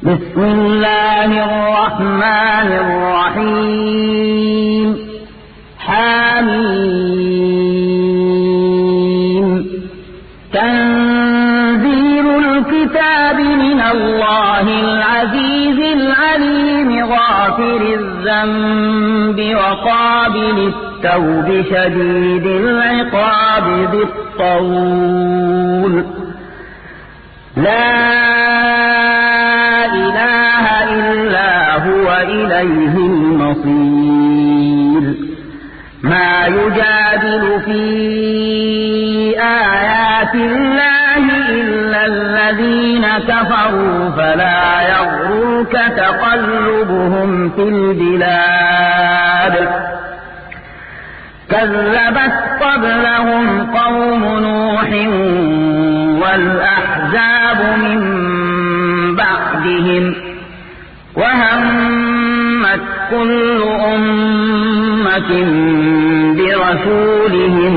بسم الله الرحمن الرحيم. حميم. تنزيل الكتاب من الله العزيز العليم غافر الذنب وقابل التوب شديد العقاب ذي الطول لا إله إلا هو إليه المصير. ما يجادل في آيات الله إلا الذين كفروا فلا يغرك تقلبهم في البلاد. كذبت قبلهم قوم نوح والأحزاب من بعدهم وهمت كل أمة برسولهم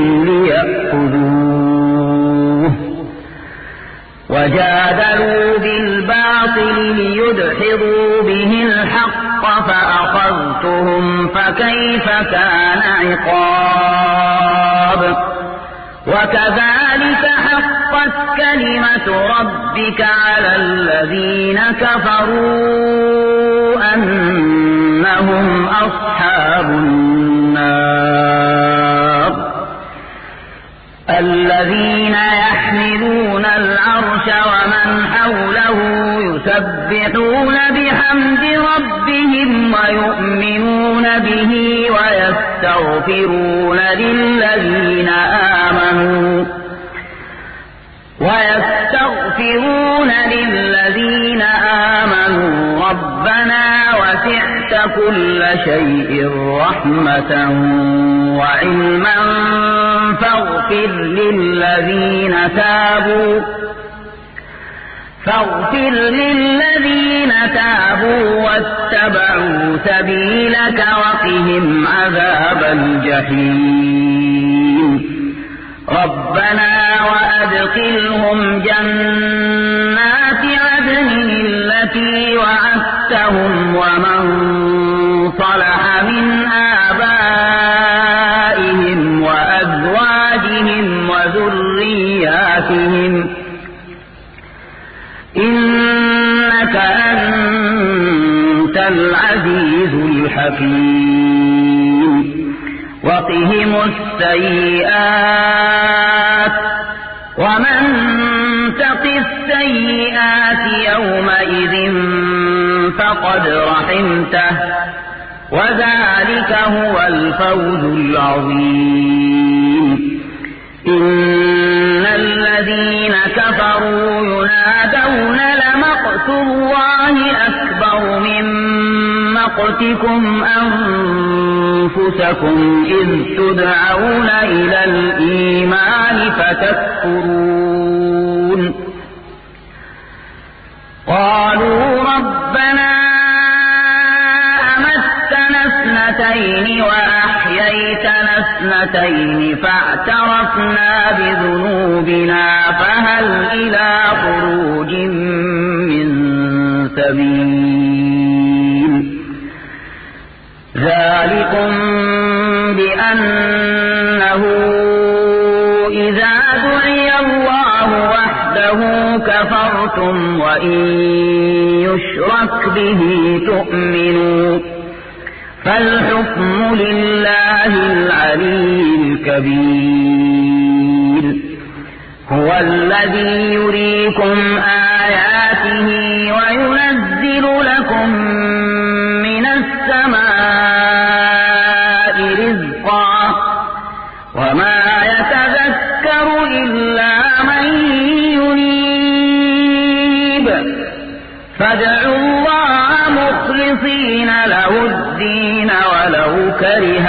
ليأخذوه وجادلوا بالباطل ليدحضوا به الحق فأخذتهم فكيف كان عقاب. وكذلك حقت كلمة ربك على الذين كفروا أنهم أصحاب النار. الذين يحملون العرش ومن حوله يسبحون بحمد ربهم ويؤمنون به ويستغفرون للذين آمنوا ربنا وسعت كل شيء رحمة وعلما فاغفر للذين تابوا واتبعوا سبيلك وقهم عذاب الجحيم. ربنا وأدخلهم جنات عدن التي وعدتهم ومن صلح من آبائهم وأزواجهم وذرياتهم إنك أنت العزيز الحكيم. وقهم السيئات ومن تق السيئات يومئذ فقد رحمته وذلك هو الفوز العظيم. إن الذين كفروا ينادون لمقت الله أكبر من مقتكم أنفسكم إذ تدعون إلى الإيمان فتكفرون. قالوا ربنا أمتنا اثنتين وأحييتنا اثنتين فاعترفنا بذنوبنا فهل إلى خروج من سبيل. ذلكم بأنه إذا دعي الله وحده كفرتم وإن يشرك به تؤمنوا فالحكم لله العلي الكبير. هو الذي يريكم آياته وينزل لكم من السماء رزقا وما يتذكر إلا من ينيب. فادعوا الله مخلصين له الدين ولو كره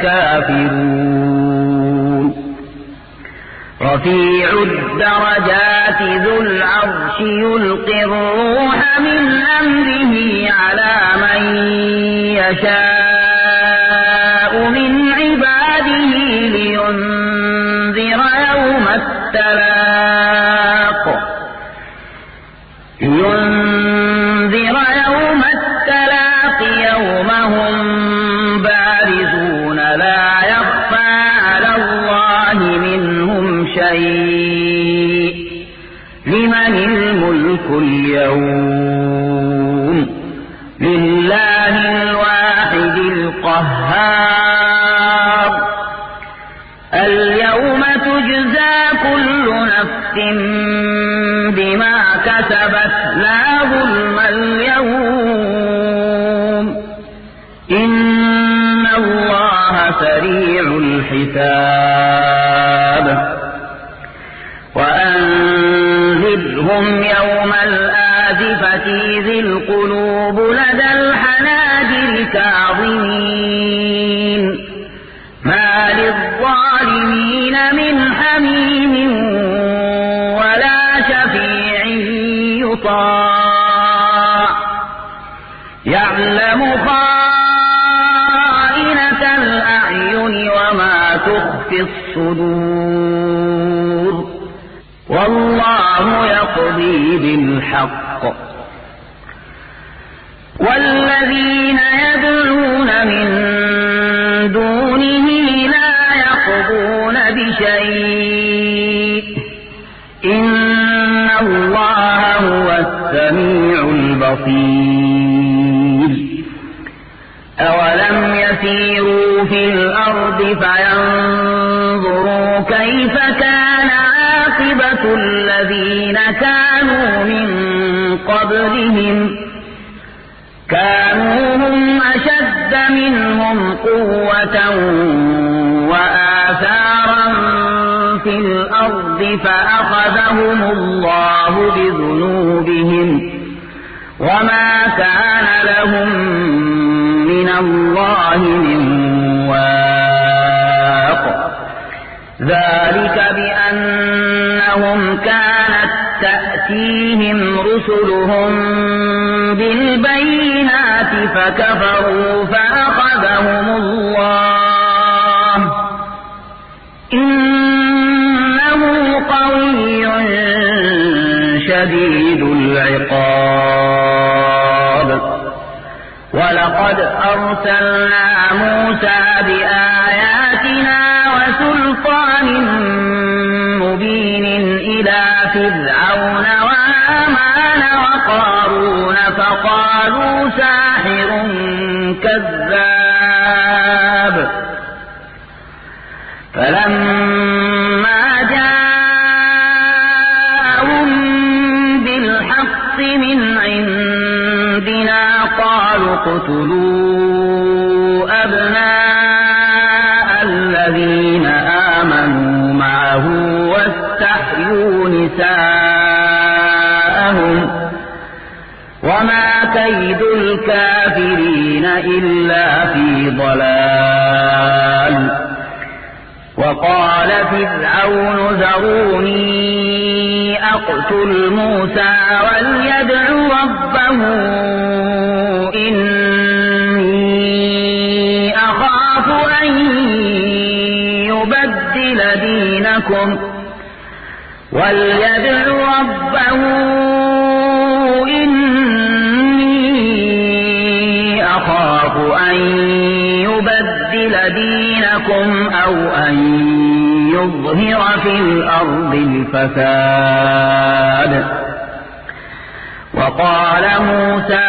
الكافرون. رفيع الدرجات ذو العرش يلقي الروح من أمره على من يشاء من عباده لينذر يوم التلاق. لينذر القيوم لله الواحد القهار اليوم تجزى كل نفس بما كسبت لا ظلم اليوم إن الله سريع الحساب وأنذرهم يوم الآزفة إذ القلوب لدى الحناجر كاظمين ما للظالمين من حميم ولا شفيع يطاع يعلم خائنة الأعين وما تخفي الصدور والله يقضي بالحق والذين يدعون من دونه لا يقضون بشيء إن الله هو السميع البصير أولم يسيروا في الأرض فينظروا كيف كان عاقبة الذين كانوا من قبلهم كانوا هم أشد منهم قوة وآثارا في الأرض فأخذهم الله بذنوبهم وما كان لهم من الله من واق ذلك بأنهم كانت تأتيهم رسلهم بالبينات فكفروا فأخذهم الله إنه قوي شديد العقاب ولقد أرسلنا موسى بآياتنا وسلطان مبين إلى فرعون وهامان وقارون فقالوا ساحر كذاب فلما جاءهم بالحق من عندنا قالوا اقتلوا أبناء الذين آمنوا معه واستحيوا نساءهم وما كيد الكافرين إلا في ضلال وقال فرعون ذروني أقتل موسى وليدع ربه إني أخاف أن يبدل دينكم وليدع ربه إني أخاف أن يبدل دينكم أو أن يظهر في الأرض الفساد وقال موسى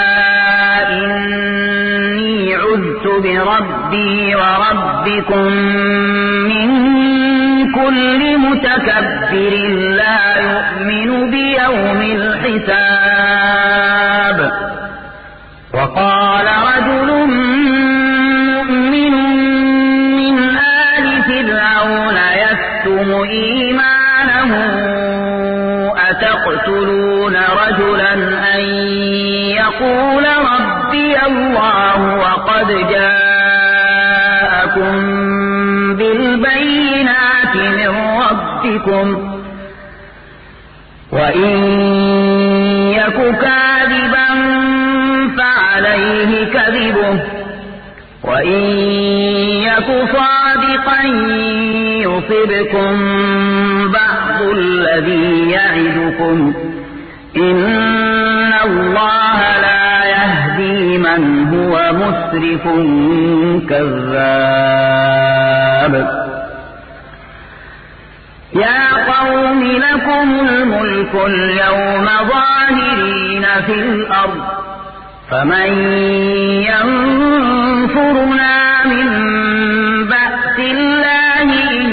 إني عذت بربي وربكم من كل متكبر لا يؤمن بيوم الحساب وقال رجل مؤمن من آل فرعون يكتم إيمانه أتقتلون رجلا أن يقول ربي الله وقد جاءكم بالبينات من ربكم وإن يك كاذبا فعليه كذبه وإن يك صادقا يصبكم بعض الذي يعدكم إن الله لا يهدي من هو مسرف كذاب يا قوم قوم لكم الملك اليوم ظاهرين في الأرض فمن ينصرنا من بأس الله إن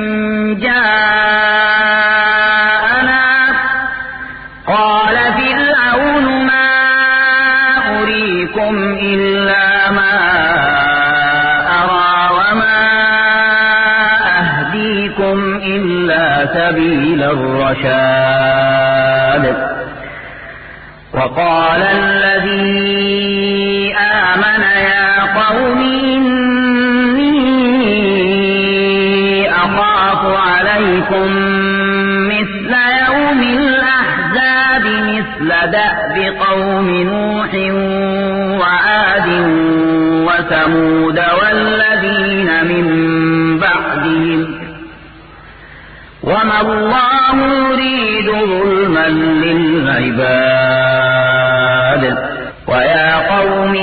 جاءنا قال فرعون ما أريكم إلا ما أرى وما أهديكم إلا سبيل الرشاد وقال الذي آمن يا قوم إني أخاف عليكم مثل يوم الأحزاب مثل دأب قوم نوح وعاد وثمود والذين من بعدهم وما الله يريد ظلما للعباد ويا قوم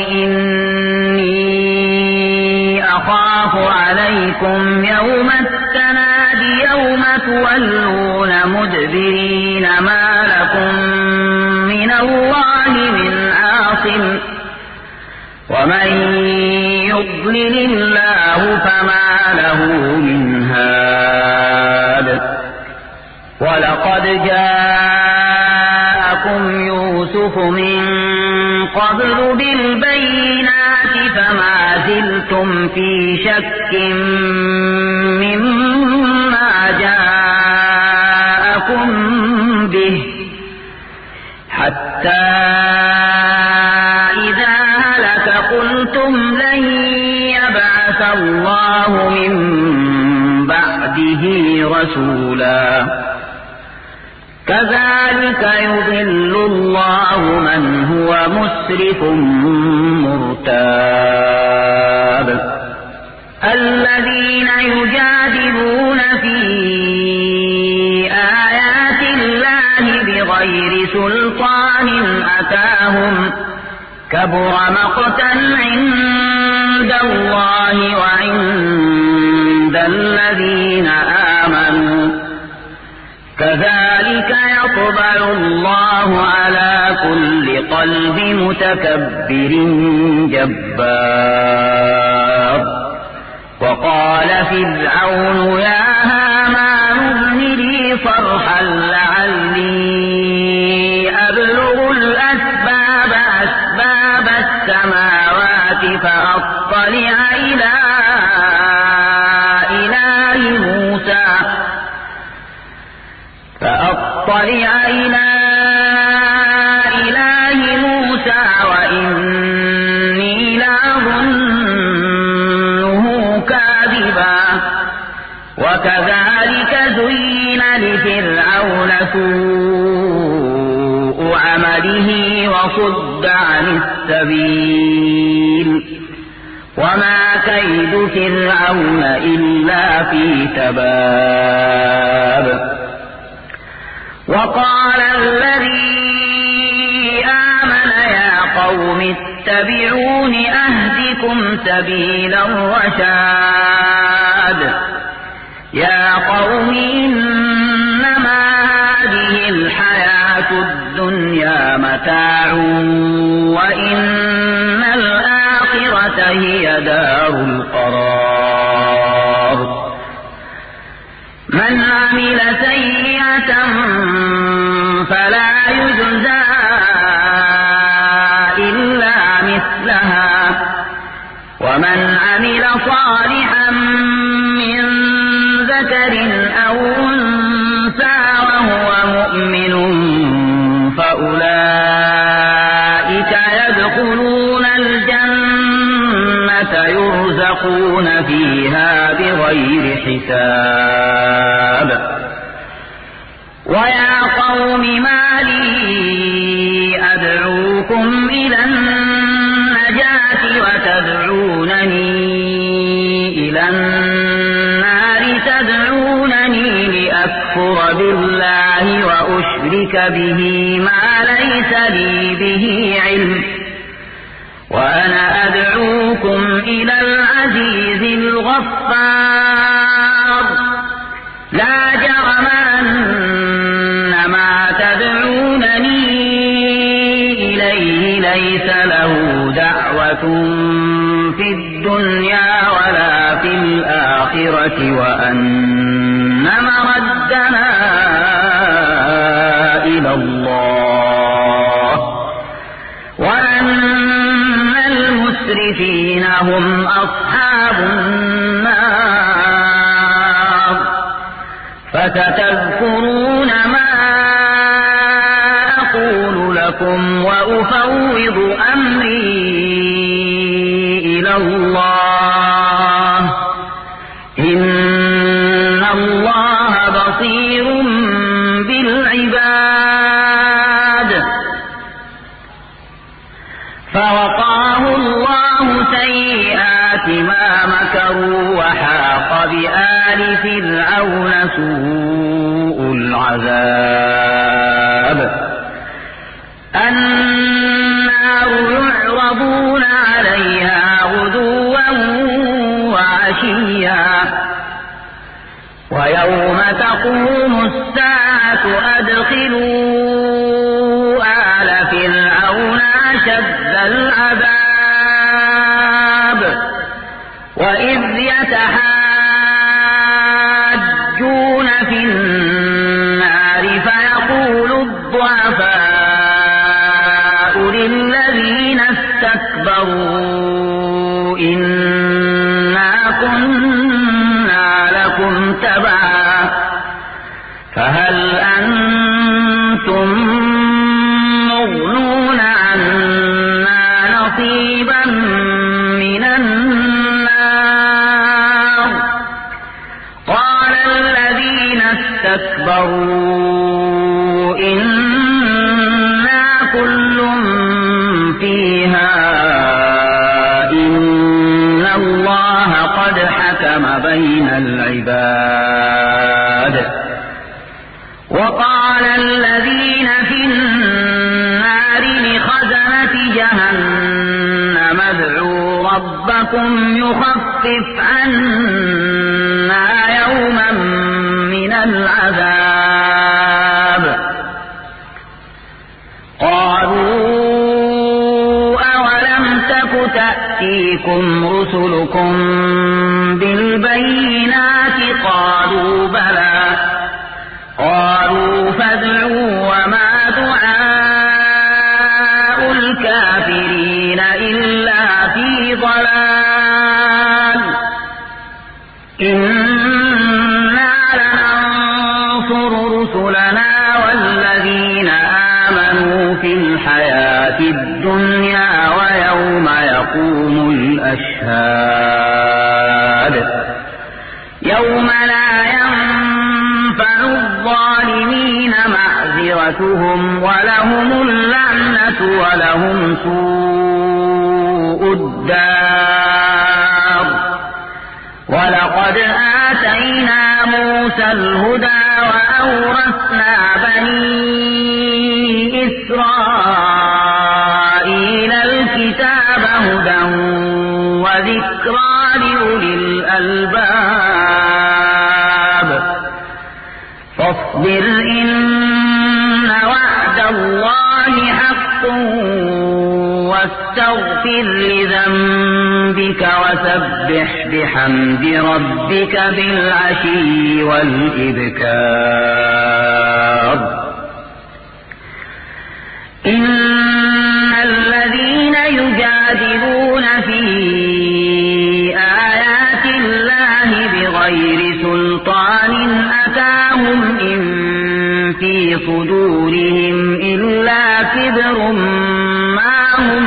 إني أخاف عليكم يوم التناد يوم تولون مدبرين ما لكم من الله من عاصم ومن يضلل الله فما له من هاد ولقد جاءكم يوسف من قبل بالبينات فما زلتم في شك مما جاءكم به حتى إذا هلك قلتم لن يبعث الله من بعده رسولا كذلك يضل الله من هو مسرف مرتاب الذين يجادلون في آيات الله بغير سلطان أتاهم كبر مقتا عند الله وعند الذين آمنوا كذلك يطبع الله على كل قلب متكبر جبار وقال فرعون يا هامان ابن لي صرحا لعلي أبلغ الأسباب أسباب السماوات فأطلع إلى إله موسى وإني لأظنه كاذبا وكذلك زين لفرعون سوء عمله وصد عن السبيل وما كيد فرعون إلا في تباب وقال الذي آمن يا قوم اتبعون أهدكم سبيل الرشاد يا قوم إنما هذه الحياة الدنيا متاع وإن الآخرة هي دار القرار من عمل سيئة فلا يجزى إلا مثلها ومن عمل صالحا من ذكر أو أنثى وهو مؤمن فأولئك يدخلون الجنة يرزقون فيها بغير حساب ويا قوم ما لي أدعوكم إلى النجاة وتدعونني إلى النار تدعونني لأكفر بالله وأشرك به ما ليس لي به علم وأنا أدعوكم إلى العزيز الغفار لا جرم أن ليس له دعوة في الدنيا ولا في الآخرة وأن مردنا إلى الله وأن المسرفين هم أصحاب النار فستذكرون ما أقول لكم وأفوض أمري إلى الله إن الله بصير بالعباد. فوقاه الله سيئات ما مكروا وحاق بآل فرعون سوء العذاب. النار يعرضون عليها غدوا وعشيا ويوم تقوم الساعة أدخلوا آل فرعون أشد العذاب وإذ يتحاجون في النار فيقول الضعفاء للذين استكبروا إنا كنا لكم تبعا فهل أنتم مغنون عنا نصيبا من النار. قال الذين استكبروا إنا كل فيها إن الله قد حكم بين العباد. وقال الذين في النار لخزنة جهنم ادعوا ربكم يخفف عنا يوما من العذاب. قالوا أولم تك تأتيكم رسلكم بالبينات قالوا بلى قالوا فادعوا وما دعاء الكافرين إلا في ضلال. إنا لننصر رسلنا والذين آمنوا في الحياة الدنيا ويوم يقوم الأشهاد يوم لا ينفع الظالمين معذرتهم ولهم اللعنة ولهم سوء الدار. ولقد آتينا موسى الهدى وأورثنا بني إسرائيل الكتاب هدى وذكرى لأولي الألباب. فاصبر إن وعد الله حق واستغفر لذنبك وسبح بحمد ربك بالعشي والإبكار. إن الذين يجادلون في آيات الله بغير سلطان أتاهم إن في صدورهم إلا كبر ما هم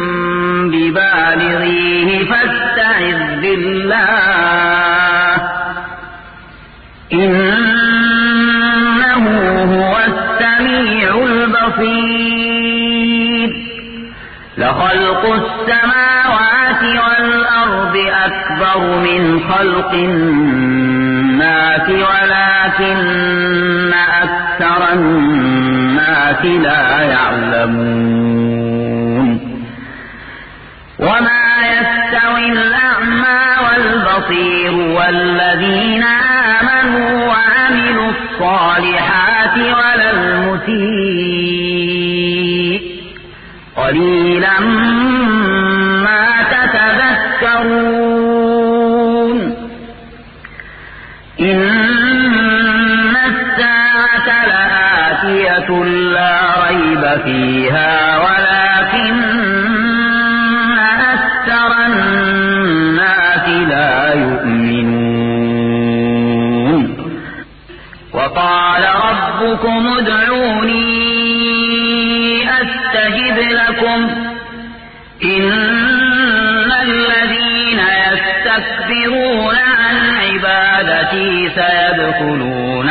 ببالغيه فاستعذ بالله إنه هو السميع البصير. لخلق السماوات والأرض أكبر من خلق الناس ولكن أكثر الناس لا يعلمون. وما يستوي الأعمى والبصير والذين آمنوا وعملوا الصالحات ولا المسيء قليلا ما تتذكرون إن الساعة لآتية لا ريب فيها ولكن أكثر الناس لا يؤمنون وقال ربكم ادعوني أستجب لكم إن الذين يستكبرون عن عبادتي سيدخلون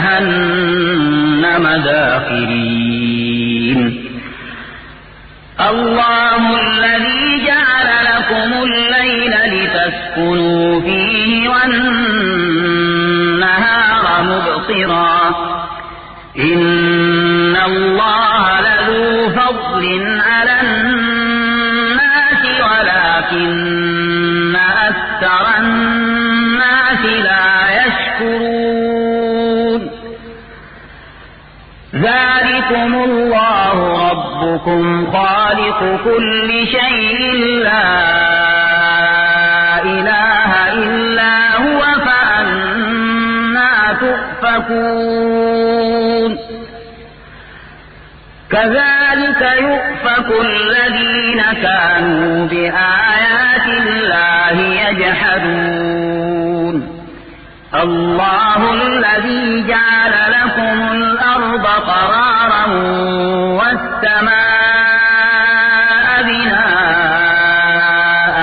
جهنم داخرين الله الذي جعل لكم الليل لتسكنوا فيه والنهار مبصرا إن الله لذو فضل على الناس ولكن أكثر الناس لا يشكرون ذلكم الله ربكم خالق كل شيء لا إله إلا هو فأنى تؤفكون كذلك يؤفك الذين كانوا بآيات الله يجحدون الله الذي جعل لكم الأرض قرارا والسماء بناء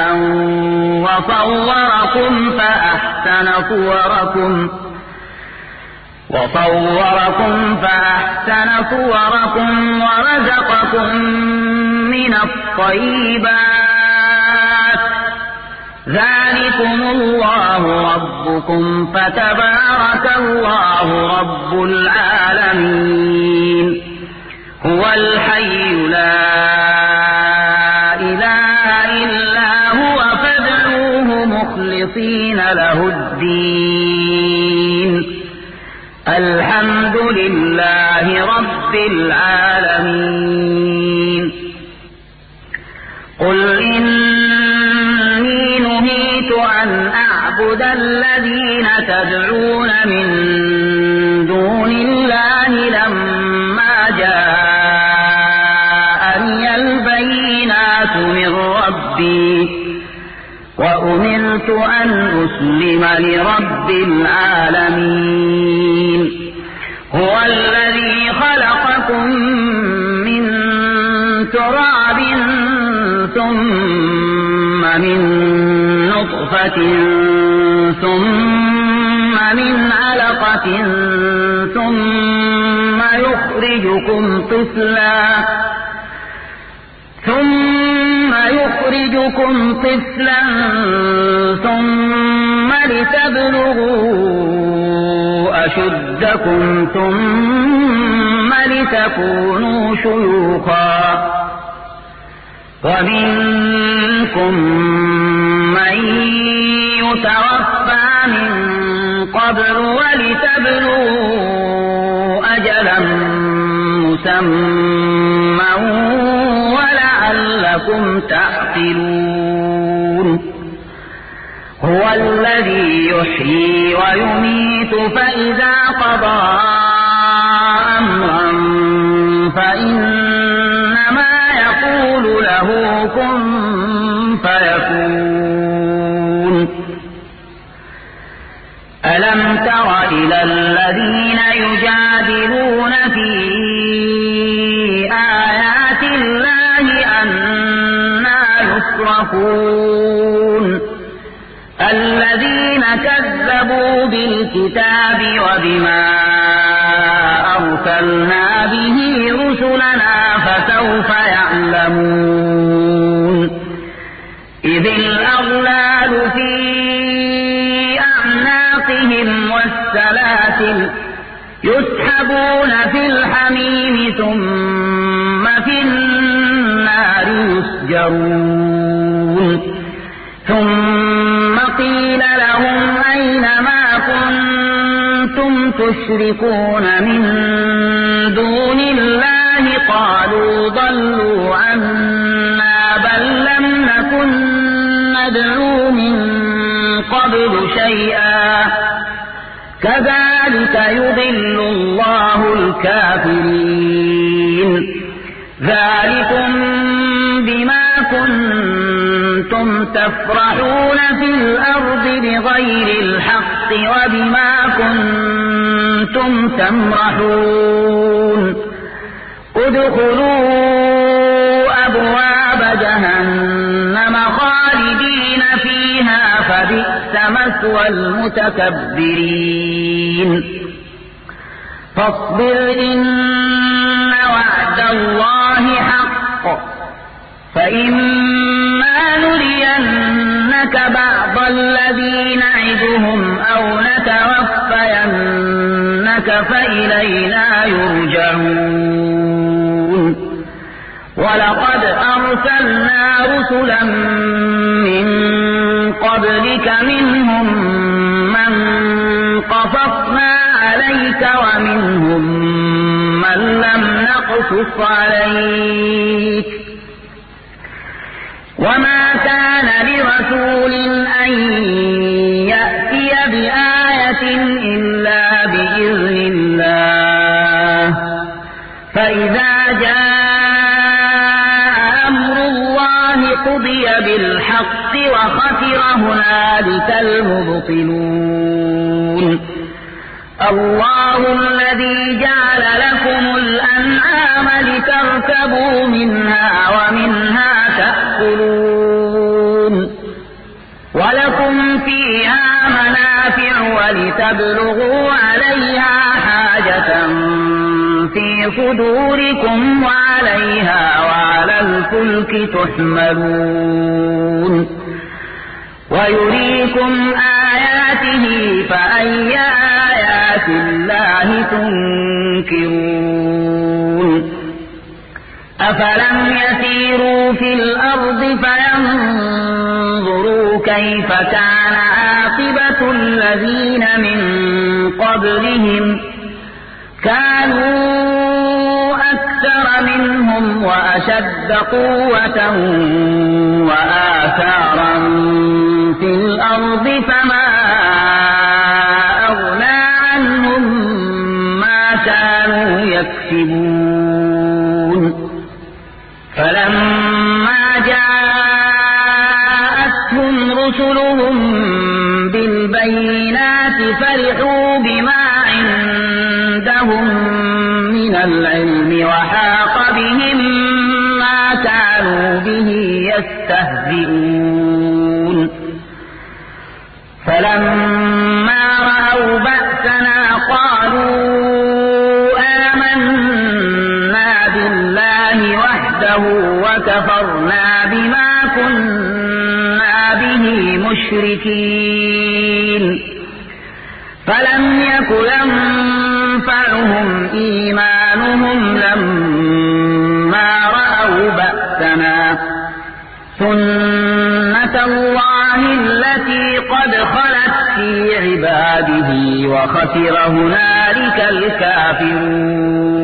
وصوركم فأحسن صوركم ورزقكم من الطيبات ذلكم الله ربكم فتبارك الله رب العالمين هو الحي لا إله إلا هو فادعوه مخلصين له الدين الحمد لله رب العالمين قل إني نهيت أن أعبد الذين تدعون من دون الله لما جاءني البينات من ربي وأمرت أن أسلم لرب العالمين هو الذي خلقكم من تراب ثم من نطفة ثم من علقة ثم يخرجكم طفلا ثم لتبلغوا أشدكم ثم لتكونوا شيوخا ومنكم من يتوفى من قبل ولتبلغوا أجلا مسمى ولعلكم تعقلون هو الذي يحيي ويميت فإذا قضى أمرا فإنما يقول له كن فيكون ألم تر إلى الذين يجادلون في آيات الله أنى يصرفون الذين كذبوا بالكتاب وبما أرسلنا به رسلنا فسوف يعلمون إذ الأغلال في أعناقهم والسلاسل يسحبون في الحميم ثم في النار يسجرون ثم قيل لهم أين ما كنتم تشركون من دون الله قالوا ضلوا عنا كذلك يضل الله الكافرين ذلكم بما كنتم تفرحون في الأرض بغير الحق وبما كنتم تمرحون ادخلوا أبواب جهنم خالدين فيها فبئس مثوى المتكبرين فاصبر إن وعد الله حق فإما نرينك بعض الذي نعدهم أو نتوفينك فإلينا يرجعون ولقد أرسلنا رسلا من قبلك منهم من قصصنا عليك ومنهم من لم نقصص عليك وما كان لرسول أن يأتي بآية إلا بإذن الله فإذا جاء أمر الله قضي بالحق وخسر هنالك المبطلون الله الذي جعل لكم الأنعام لتركبوا منها ومنها تأكلون ولكم فيها منافع ولتبلغوا عليها حاجة في صدوركم وعليها وعلى الفلك تحملون ويريكم آياته فأي آيات الله تنكرون أفلم يسيروا في الأرض فينظروا كيف كان عاقبة الذين من قبلهم كانوا أكثر منهم وأشد قوة وآثارا في الأرض فما أغنى عنهم ما كانوا يكسبون فلما جاءتهم رسلهم بالبينات فرحوا بما عندهم من العلم وحاق بهم ما كانوا به يستهزئون فلما رأوا بأسنا قالوا آمنا بالله وحده وكفرنا بما كنا به مشركين فلم يك ينفعهم إيمانهم لما رأوا بأسنا سنة الله التي قد خلت في عباده وخسر هنالك الكافرون